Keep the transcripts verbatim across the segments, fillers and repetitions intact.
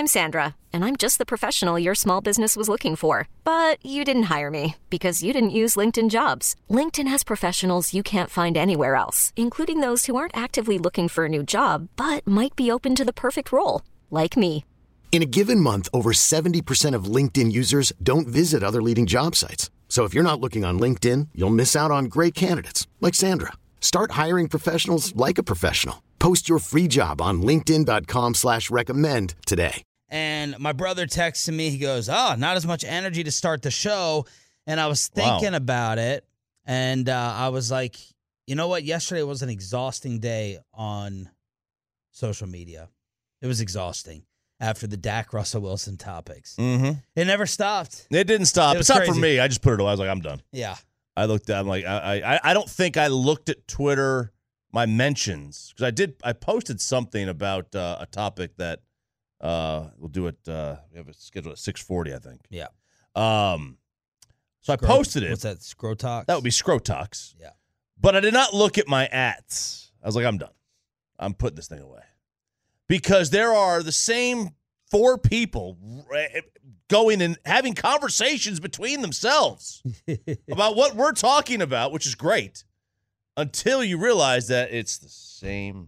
I'm Sandra, and I'm just the professional your small business was looking for. But you didn't hire me because you didn't use LinkedIn Jobs. LinkedIn has professionals you can't find anywhere else, including those who aren't actively looking for a new job, but might be open to the perfect role, like me. In a given month, over seventy percent of LinkedIn users don't visit other leading job sites. So if you're not looking on LinkedIn, you'll miss out on great candidates like Sandra. Start hiring professionals like a professional. Post your free job on linkedin.com slash recommend today. And my brother texted me. He goes, oh, not as much energy to start the show. And I was thinking Wow. about it. And uh, I was like, you know what? Yesterday was an exhausting day on social media. It was exhausting after the Dak Russell Wilson topics. Mm-hmm. It never stopped. It didn't stop. It was it's not for crazy. me. I just put it away. I was like, I'm done. Yeah. I looked at I'm like, I, I, I don't think I looked at Twitter, my mentions, because I did. I posted something about uh, a topic that uh, we'll do it. Uh, we have it scheduled at six forty, I think. Yeah. Um. So Scro- I posted it. What's that? Scrotox? That would be Scrotox. Yeah. But I did not look at my ats. I was like, I'm done. I'm putting this thing away. Because there are the same four people going and having conversations between themselves about what we're talking about, which is great, until you realize that it's the same,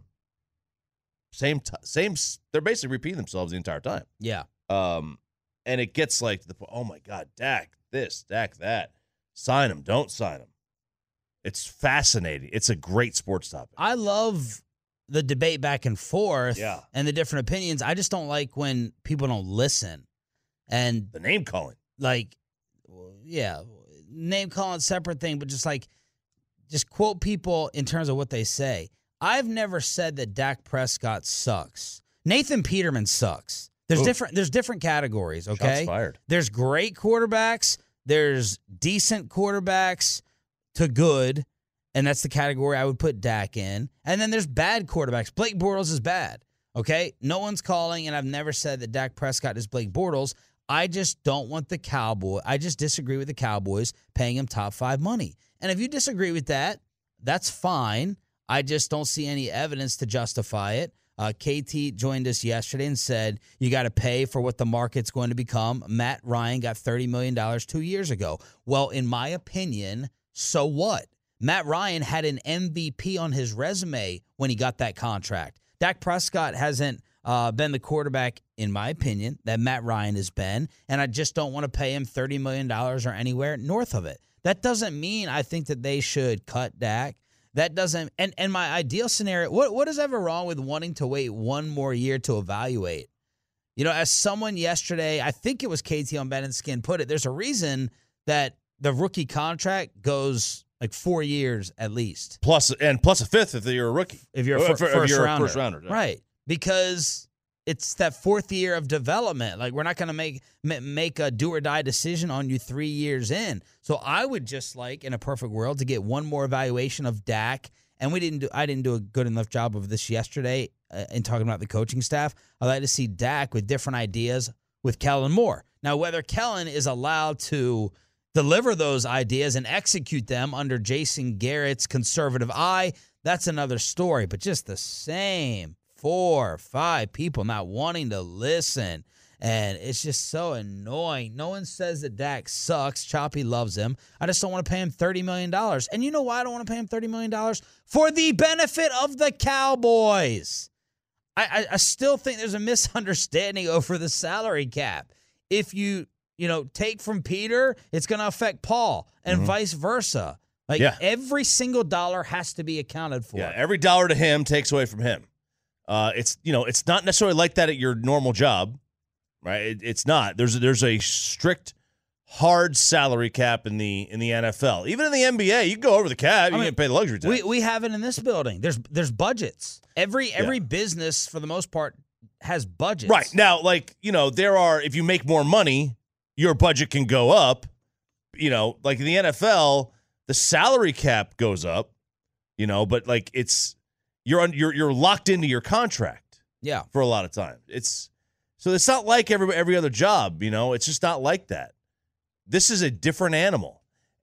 same, t- same. They're basically repeating themselves the entire time. Yeah. Um, and it gets like to the point, oh my God, Dak this, Dak that. Sign him, don't sign him. It's fascinating. It's a great sports topic. I love the debate back and forth Yeah. and the different opinions. I just don't like when people don't listen. And The name calling. like, yeah, name calling, separate thing, but just like, just quote people in terms of what they say. I've never said that Dak Prescott sucks. Nathan Peterman sucks. There's Ooh. different. There's different categories. Okay, Shots fired. There's great quarterbacks. There's decent quarterbacks to good, and that's the category I would put Dak in. And then there's bad quarterbacks. Blake Bortles is bad. Okay, no one's calling, and I've never said that Dak Prescott is Blake Bortles. I just don't want the Cowboy. I just disagree with the Cowboys paying him top five money. And if you disagree with that, that's fine. I just don't see any evidence to justify it. Uh, K T joined us yesterday and said, you got to pay for what the market's going to become. Matt Ryan got thirty million dollars two years ago. Well, in my opinion, so what? Matt Ryan had an M V P on his resume when he got that contract. Dak Prescott hasn't uh, been the quarterback, in my opinion, that Matt Ryan has been, and I just don't want to pay him thirty million dollars or anywhere north of it. That doesn't mean I think that they should cut Dak. That doesn't, and, and my ideal scenario, what what is ever wrong with wanting to wait one more year to evaluate? You know, as someone yesterday, I think it was K T on Ben and Skin put it, there's a reason that the rookie contract goes like four years at least. Plus, and plus a fifth if you're a rookie. If you're a Or fir- if- if first you're a rounder. first rounder, yeah. Right. Because it's that fourth year of development. Like, we're not going to make ma- make a do-or-die decision on you three years in. So I would just like, in a perfect world, to get one more evaluation of Dak. And we didn't do. I didn't do a good enough job of this yesterday uh, in talking about the coaching staff. I'd like to see Dak with different ideas with Kellen Moore. Now, whether Kellen is allowed to deliver those ideas and execute them under Jason Garrett's conservative eye, that's another story. But just the same four or five people not wanting to listen. And it's just so annoying. No one says that Dak sucks. Choppy loves him. I just don't want to pay him thirty million dollars. And you know why I don't want to pay him thirty million dollars? For the benefit of the Cowboys. I, I, I still think there's a misunderstanding over the salary cap. If you, you know, take from Peter, it's going to affect Paul and Mm-hmm. vice versa. Like, Yeah. every single dollar has to be accounted for. Yeah, every dollar to him takes away from him. Uh, it's you know, it's not necessarily like that at your normal job, right? It, it's not. There's a, there's a strict, hard salary cap in the in the N F L. Even in the N B A, you can go over the cap. You I mean, can pay the luxury tax. We we have it in this building. There's there's budgets. Every every Yeah. business, for the most part, has budgets. Right. Now, like, you know, there are, if you make more money, your budget can go up. You know, like in the N F L, the salary cap goes up, you know, but like it's, you're on, you're, you're locked into your contract Yeah. for a lot of time. It's, so it's not like every, every other job, you know, it's just not like that. This is a different animal.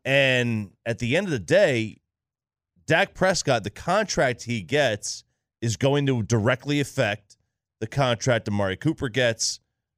And at the end of the day, Dak Prescott, the contract he gets is going to directly affect the contract Amari Cooper gets,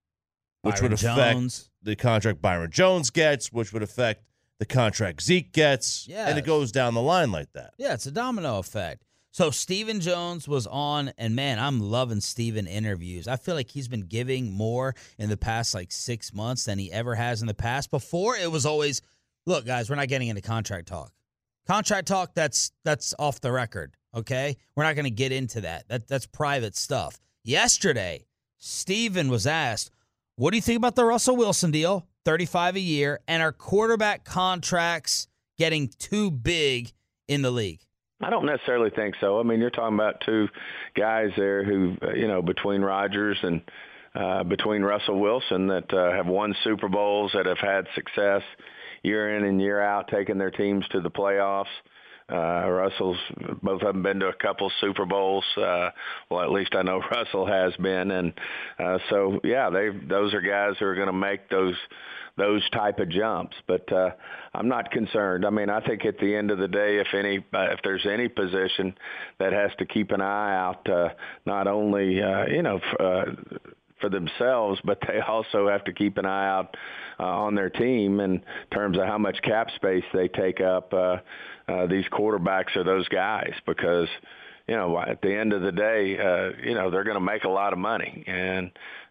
which Byron would affect Jones. the contract Byron Jones gets, which would affect the contract Zeke gets, Yes. and it goes down the line like that. Yeah, it's a domino effect. So Stephen Jones was on, and man, I'm loving Stephen interviews. I feel like he's been giving more in the past like six months than he ever has in the past. Before, it was always, look, guys, we're not getting into contract talk. Contract talk, that's that's off the record, okay? We're not going to get into that. That That's private stuff. Yesterday, Stephen was asked, what do you think about the Russell Wilson deal, thirty-five a year, and our quarterback contracts getting too big in the league? I don't necessarily think so. I mean, you're talking about two guys there who, uh, you know, between Rodgers and uh, between Russell Wilson that uh, have won Super Bowls, that have had success year in and year out, taking their teams to the playoffs. Uh, Russell's, both of them been to a couple Super Bowls. Uh, well, at least I know Russell has been. And uh, so, yeah, they those are guys who are going to make those those type of jumps. But uh, I'm not concerned. I mean, I think at the end of the day, if any, uh, if there's any position that has to keep an eye out, uh, not only, uh, you know, f- uh, for themselves, but they also have to keep an eye out uh, on their team in terms of how much cap space they take up. Uh, uh, these quarterbacks are those guys because, you know, at the end of the day, uh, you know, they're going to make a lot of money. And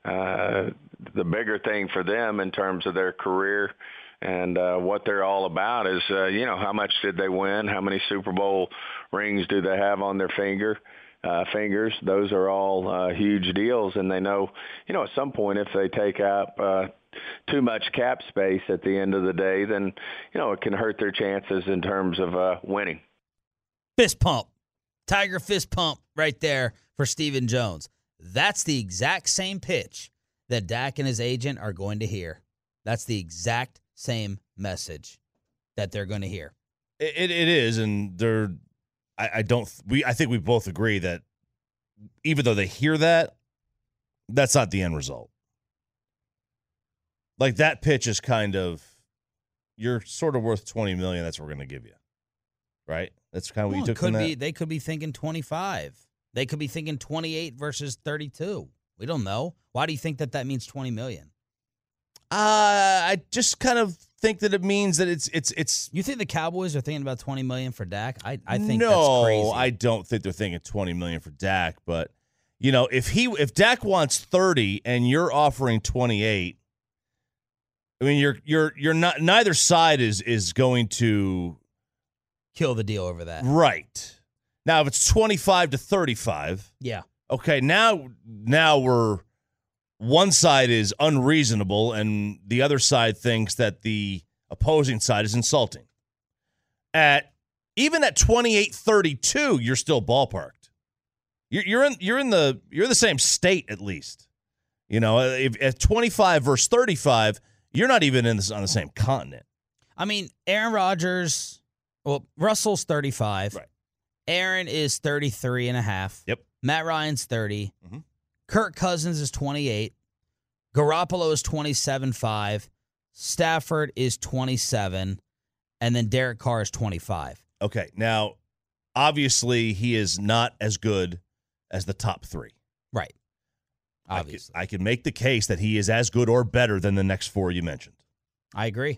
uh, the bigger thing for them in terms of their career and uh, what they're all about is, uh, you know, how much did they win? How many Super Bowl rings do they have on their finger? Uh, fingers, those are all uh, huge deals, and they know, you know, at some point if they take up uh, too much cap space at the end of the day, then, you know, it can hurt their chances in terms of uh, winning. Fist pump. Tiger fist pump right there for Stephen Jones. That's the exact same pitch that Dak and his agent are going to hear. That's the exact same message that they're going to hear. It, it is, and they're. I, I don't. We. I think we both agree that even though they hear that, that's not the end result. Like that pitch is kind of, you're sort of worth twenty million dollars. That's what we're going to give you, right? That's kind of what Well, you took could from that. be. They could be thinking twenty-five. They could be thinking twenty-eight versus thirty-two. We don't know. Why do you think that that means twenty million dollars? Uh, I just kind of think that it means that it's it's it's. You think the Cowboys are thinking about twenty million dollars for Dak? I I think no, that's crazy. I don't think they're thinking twenty million dollars for Dak. But you know, if he if Dak wants thirty and you're offering twenty-eight, I mean, you're you're you're not. Neither side is is going to kill the deal over that. right now. If it's twenty-five to thirty-five, Yeah. okay. Now now we're. One side is unreasonable, and the other side thinks that the opposing side is insulting. At even at twenty-eight thirty-two, you're still ballparked. You're, you're in you're in the you're in the same state at least. You know, if, at twenty-five versus thirty-five, you're not even in this on the same continent. I mean, Aaron Rodgers. Well, Russell's thirty-five. Right. Aaron is thirty-three and a half. Yep. Matt Ryan's thirty. Mm-hmm. Kirk Cousins is twenty-eight. Garoppolo is twenty-seven point five. Stafford is twenty-seven. And then Derek Carr is twenty-five. Okay. Now, obviously, he is not as good as the top three. Right. Obviously. I could, I could make the case that he is as good or better than the next four you mentioned. I agree.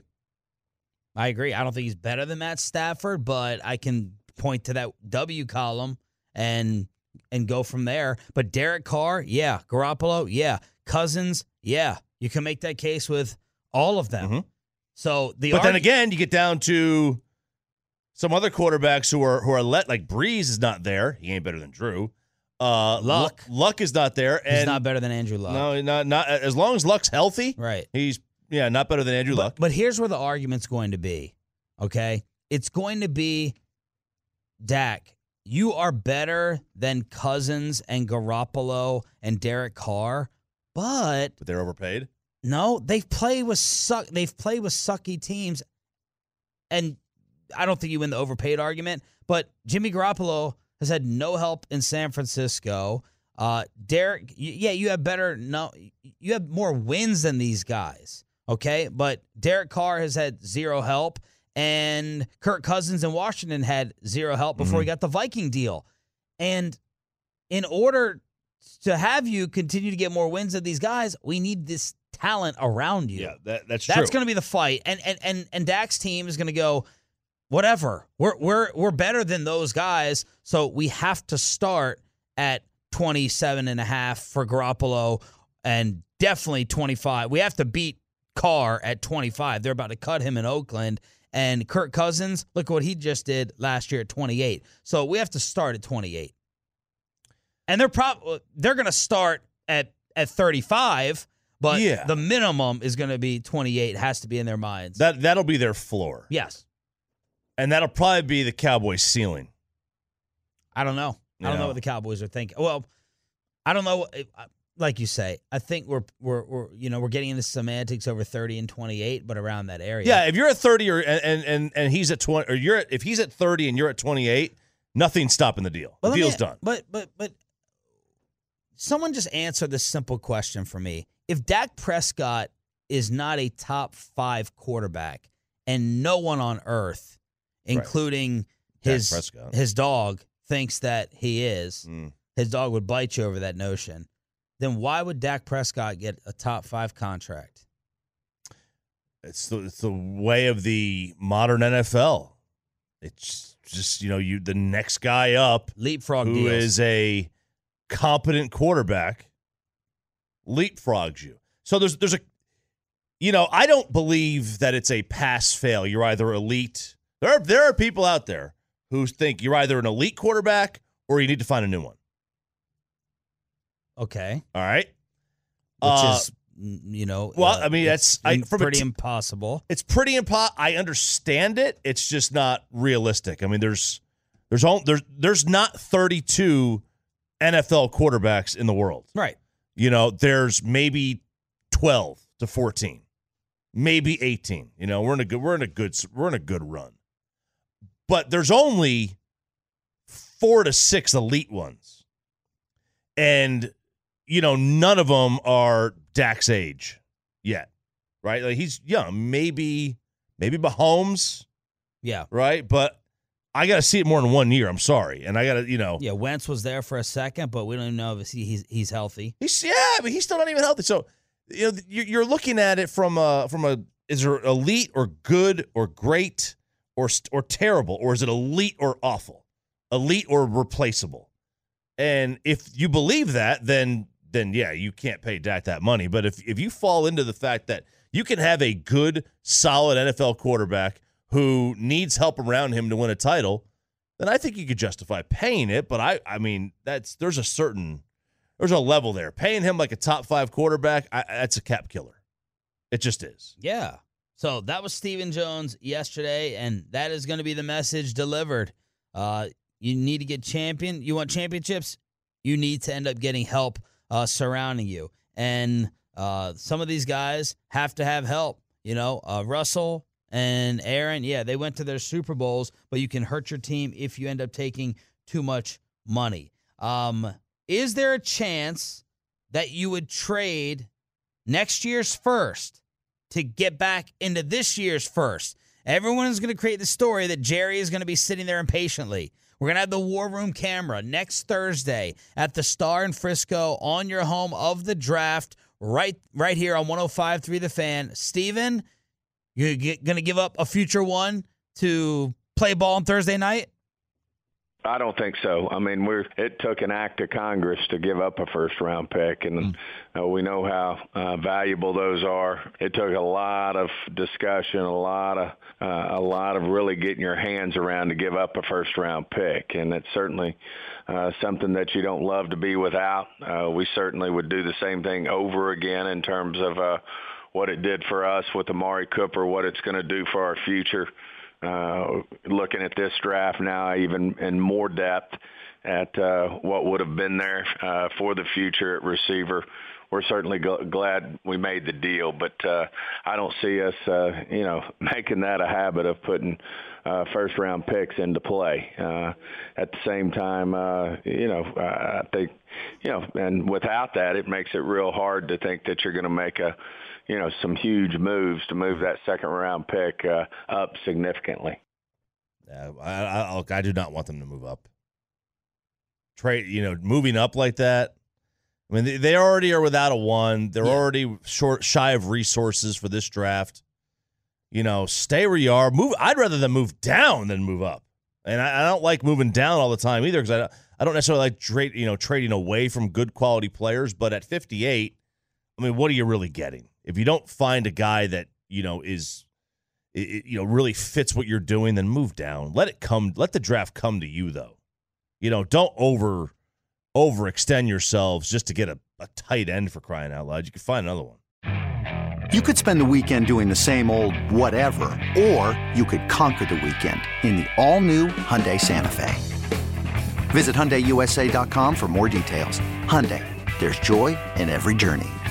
I agree. I don't think he's better than Matt Stafford, but I can point to that W column and and go from there. But Derek Carr, yeah. Garoppolo, yeah. Cousins, yeah. You can make that case with all of them. Mm-hmm. So the But argu- then again, you get down to some other quarterbacks who are who are let like Breeze is not there. He ain't better than Drew. Uh, Luck. Lu- Luck is not there. And he's not better than Andrew Luck. No, not not as long as Luck's healthy. Right. He's yeah, not better than Andrew But, Luck. but here's where the argument's going to be. Okay? It's going to be, Dak, you are better than Cousins and Garoppolo and Derek Carr, but But they're overpaid. no, they've played with suck. They've played with sucky teams, and I don't think you win the overpaid argument. But Jimmy Garoppolo has had no help in San Francisco. Uh, Derek, yeah, you have better. No, you have more wins than these guys. Okay, but Derek Carr has had zero help, and Kirk Cousins in Washington had zero help before Mm-hmm. he got the Viking deal. And in order to have you continue to get more wins than these guys, we need this talent around you. Yeah, that, that's, That's true. going to be the fight. And and and and Dak's team is going to go, whatever. We're we're we're better than those guys, so we have to start at twenty-seven and a half for Garoppolo and definitely twenty-five. We have to beat Carr at twenty-five. They're about to cut him in Oakland. And Kirk Cousins, look what he just did last year at twenty-eight. So we have to start at twenty-eight. And they're probably they're going to start at at thirty-five, but Yeah. the minimum is going to be twenty-eight. Has to be in their minds. That that'll be their floor. Yes. And that'll probably be the Cowboys' ceiling. I don't know. I don't Yeah. know what the Cowboys are thinking. Well, I don't know. Like you say, I think we're we're we're you know we're getting into semantics over thirty and twenty-eight, but around that area. Yeah, if you're at thirty or and and and he's at twenty, or you're at, if he's at thirty and you're at twenty-eight, nothing's stopping the deal. Well, the let deal's me- done. But but but someone just answer this simple question for me. If Dak Prescott is not a top five quarterback, and no one on earth, including Dak his Prescott. his dog, thinks that he is, Mm. his dog would bite you over that notion, then why would Dak Prescott get a top five contract? It's the it's the way of the modern N F L. It's just, you know, you the next guy up Leapfrog who deals. is a competent quarterback leapfrogs you. So there's there's a you know, I don't believe that it's a pass fail. You're either elite. There are there are people out there who think you're either an elite quarterback or you need to find a new one. Okay. All right. Which Uh, is, you know. well, uh, I mean, it's that's- I- from a pretty t- impossible. It's pretty impo- I understand it. It's just not realistic. I mean, there's there's all, there's there's not thirty-two N F L quarterbacks in the world. Right. You know, there's maybe twelve to fourteen, maybe eighteen. You know, we're in a good we're in a good we're in a good run. But there's only four to six elite ones. And you know, none of them are Dak's age yet. Right? Like he's young, maybe maybe Mahomes, Yeah. right? But I got to see it more than one year. I'm sorry. And I got to, you know, Yeah, Wentz was there for a second, but we don't even know if he, he's he's healthy. He's yeah, but he's still not even healthy. So you know, you're you're looking at it from a from a is there elite or good or great or or terrible, or is it elite or awful, elite or replaceable? And if you believe that, then then yeah, you can't pay Dak that money. But if if you fall into the fact that you can have a good, solid N F L quarterback who needs help around him to win a title, then I think you could justify paying it. But I I mean that's there's a certain There's a level there. Paying him like a top five quarterback, I, that's a cap killer. It just is. Yeah. So that was Stephen Jones yesterday, and that is going to be the message delivered. Uh, you need to get champion. You want championships? You need to end up getting help uh, surrounding you. And uh, some of these guys have to have help. You know, uh, Russell and Aaron, yeah, they went to their Super Bowls, but you can hurt your team if you end up taking too much money. Um, is there a chance that you would trade next year's first to get back into this year's first? Everyone is going to create the story that Jerry is going to be sitting there impatiently. We're going to have the War Room camera next Thursday at the Star in Frisco on your home of the draft, right right here on one oh five point three The Fan. Steven, you're going to give up a future one to play ball on Thursday night? I don't think so. I mean, we're it took an act of Congress to give up a first-round pick, and Mm. uh, we know how uh, valuable those are. It took a lot of discussion, a lot of uh, a lot of really getting your hands around to give up a first-round pick, and it's certainly uh, something that you don't love to be without. Uh, we certainly would do the same thing over again in terms of uh, what it did for us with Amari Cooper, what it's going to do for our future. Uh, looking at this draft now, even in more depth at uh, what would have been there uh, for the future at receiver. We're certainly gl- glad we made the deal, but uh, I don't see us, uh, you know, making that a habit of putting uh, first-round picks into play. Uh, at the same time, uh, you know, uh, I think, you know, and without that, it makes it real hard to think that you're going to make a, you know, some huge moves to move that second-round pick uh, up significantly. Uh, I, I, I do not want them to move up. Trade, you know, moving up like that. I mean, they, they already are without a one. They're yeah. already short, shy of resources for this draft. You know, stay where you are. Move. I'd rather them move down than move up. And I, I don't like moving down all the time either because I, I don't necessarily like trade, you know, trading away from good quality players. But at fifty-eight, I mean, what are you really getting? If you don't find a guy that, you know, is, it, you know, really fits what you're doing, then move down. Let it come. Let the draft come to you, though. You know, don't over overextend yourselves just to get a, a tight end, for crying out loud. You can find another one. You could spend the weekend doing the same old whatever, or you could conquer the weekend in the all-new Hyundai Santa Fe. Visit Hyundai U S A dot com for more details. Hyundai, there's joy in every journey.